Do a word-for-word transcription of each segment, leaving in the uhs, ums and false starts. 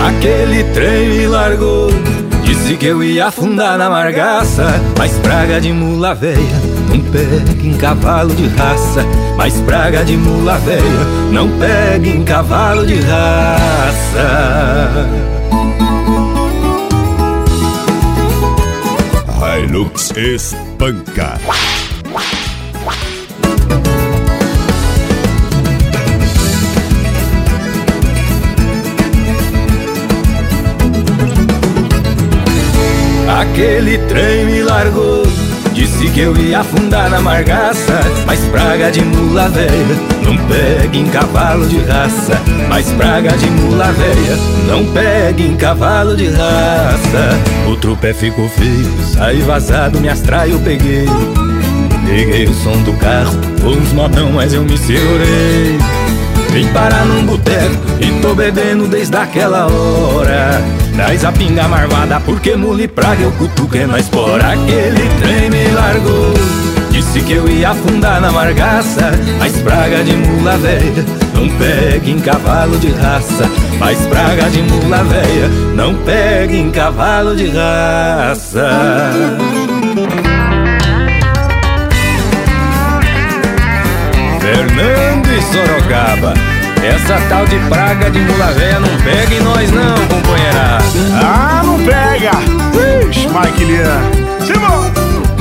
Aquele trem me largou, disse que eu ia afundar na margaça. Mas praga de mula véia não pega em cavalo de raça. Mas praga de mula véia não pega em cavalo de raça. Hilux espanca. Aquele trem me largou, disse que eu ia afundar na margaça. Mas praga de mula véia não pega em cavalo de raça. Mas praga de mula véia não pega em cavalo de raça. O trupé ficou feio, saí vazado, me astrai eu peguei. Peguei o som do carro, uns modão, mas eu me segurei. Vim parar num boteco e tô bebendo desde aquela hora. Traz a pinga marvada porque mula e praga eu cutuco é na espora. Aquele trem me largou, disse que eu ia afundar na margaça. Mas praga de mula véia não pega em cavalo de raça. Mas praga de mula véia não pega em cavalo de raça. Fernando e Sorocaba, essa tal de praga de mula véia não pega em nós não, companheirada. Ah, não pega! Ixi, Mike Lian, Simão!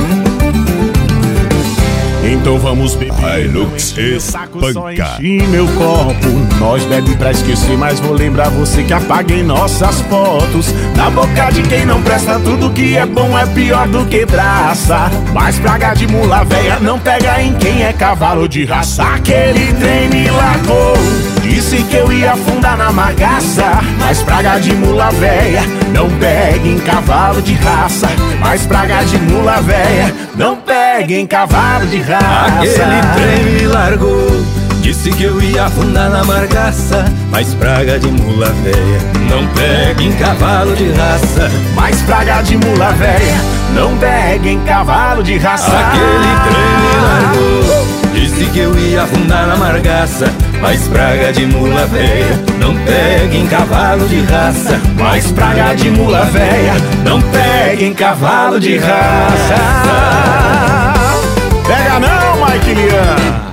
Então vamos beber. Hilux espanca. Enchi meu copo, nós bebe pra esquecer, mas vou lembrar você que apaguei nossas fotos. Na boca de quem não presta, tudo que é bom é pior do que traça. Mas praga de mula véia não pega em quem é cavalo de raça. Aquele trem me largou, disse que eu ia afundar na margaça. Mas praga de mula véia não pega em cavalo de raça. Mas praga de mula véia não pega em cavalo de raça. Aquele trem me largou, disse que eu ia afundar na margaça. Mas praga de mula véia não pega em cavalo de raça. Mas praga de mula véia não pega em cavalo de raça. Aquele trem me largou, disse que eu ia afundar na margaça. Mas praga de mula véia não pega em cavalo de raça. Mas praga de mula véia não pega em cavalo de raça. Pega não, Mike Lian.